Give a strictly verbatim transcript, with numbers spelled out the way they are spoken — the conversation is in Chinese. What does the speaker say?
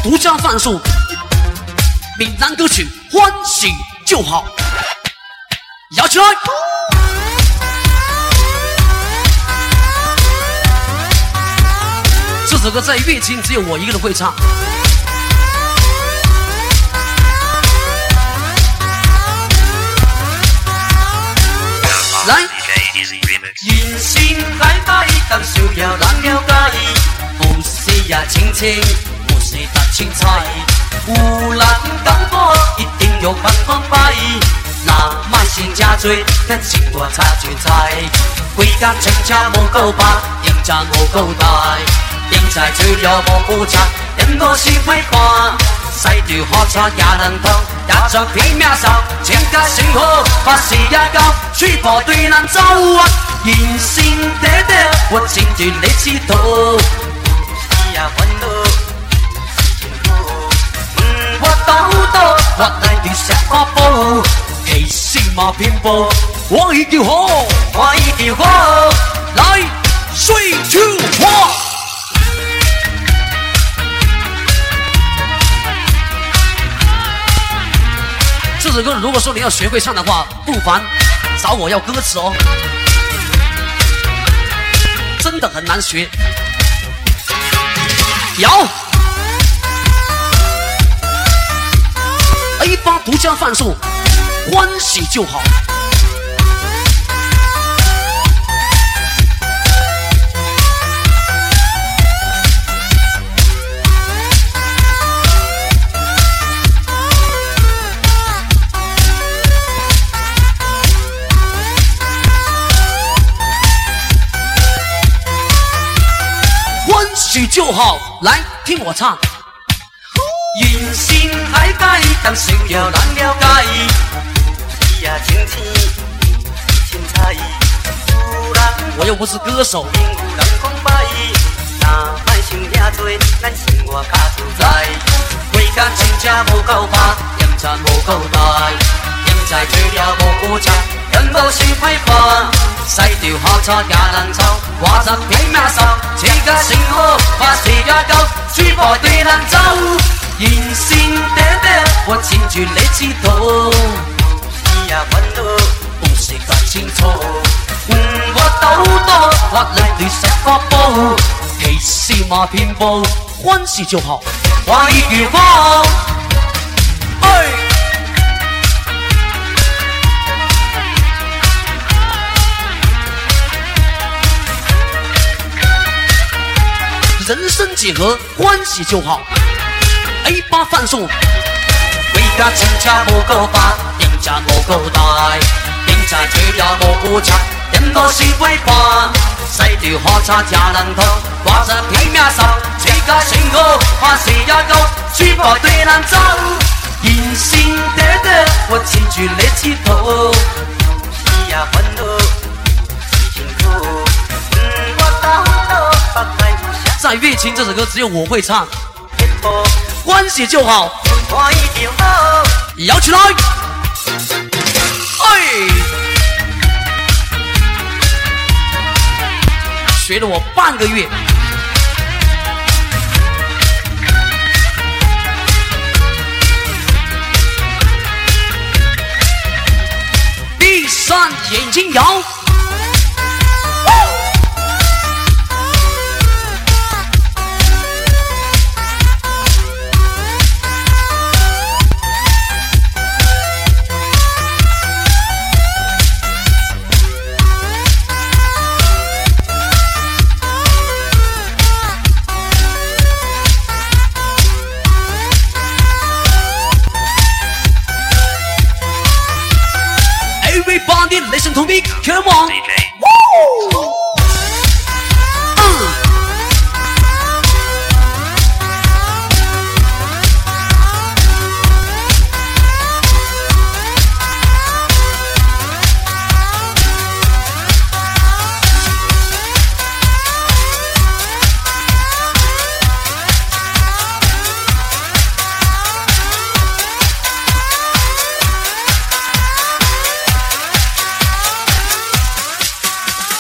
独家贩售闽南歌曲《欢喜就好》，摇起来！这首歌在乐清只有我一个人会唱。来， 人生海海，感受了人了解，不是也清清，不是搭青菜。有人讲我一定要放放摆，那卖先吃多，咱生活差就菜。规工全车无够饱，饮茶无够大，饮菜除了无好吃，连无是歹看。驶着好车也能通，也作拼命走，情甲生活把视野高，水步对人走啊。人生短短，我亲像咧佚佗，伊也烦恼，辛苦。嗯，我斗斗，我来对啥发布？其实嘛拼搏，我已叫好，我已叫好，来水手花。 这首歌如果说你要学会唱的话，不妨找我要歌词哦，真的很难学。摇 A 八独家贩售，欢喜就好。许就好，来听我唱。 人生海海，感受了人了解，伊也清青，凊彩。 我又不是歌手。 有人讲歹，那莫想遐多，咱生活较自在。规工亲情无够饱，饮茶无够大，饮菜除了无好吃，人无想歹看。驶着好车也能走，我则拼命走，车甲生活把视野高，水步对人走。人生短短，我亲像咧佚佗，伊也烦恼，不是搞清楚。嗯，我斗斗，我来对啥发布？ 其实嘛拼搏，欢喜就好。 我已叫好，哎。 人生几何，欢喜就好。A 八贩售， 规家亲情无够饱，饮茶无够大，饮茶除了无好吃，连无是歹看。驶着好车也能通，我则拼命走，车甲生活把视野高，水步对人走。人生短短，我亲像咧佚佗，伊也烦恼，辛苦。嗯，我斗斗，北来。 在乐清这首歌只有我会唱，欢喜就好，摇起来！哎，学了我半个月，闭上眼睛摇。Everybody listen to me, come on.